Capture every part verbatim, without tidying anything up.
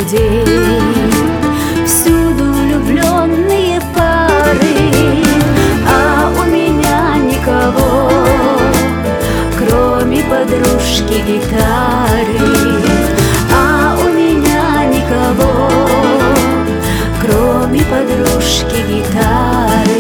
людей. Всюду влюбленные пары, а у меня никого, кроме подружки гитары. А у меня никого, кроме подружки гитары.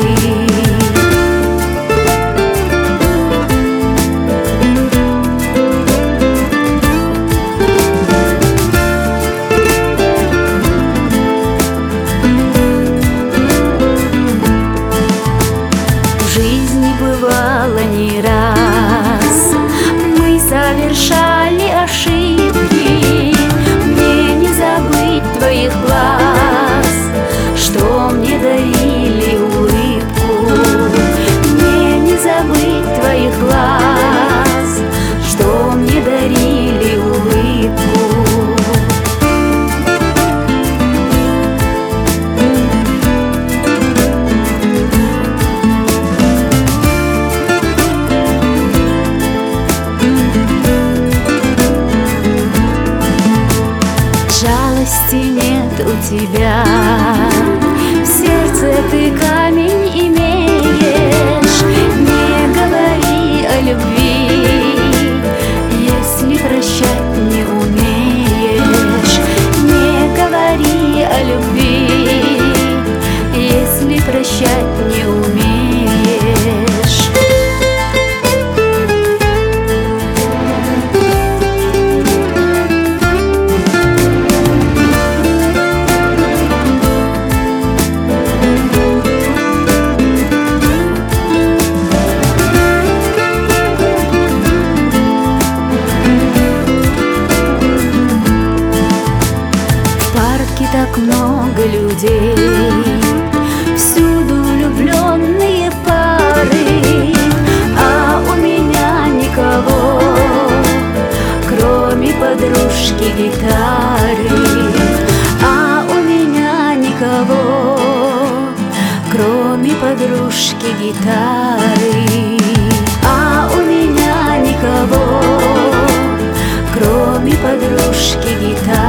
Бывало не раз, мы совершали ошибки. Мне не забыть твоих глаз, что мне дарили улыбку. Мне не забыть твоих глаз, что мне дарили улыбку. Жалости нет у тебя, в сердце ты камень имеешь. Не говори о любви, если прощать не умеешь. Не говори о любви, если прощать не умеешь. Так много людей, всюду влюбленные пары, а у меня никого, кроме подружки гитары. А у меня никого, кроме подружки гитары. А у меня никого, кроме подружки гитары.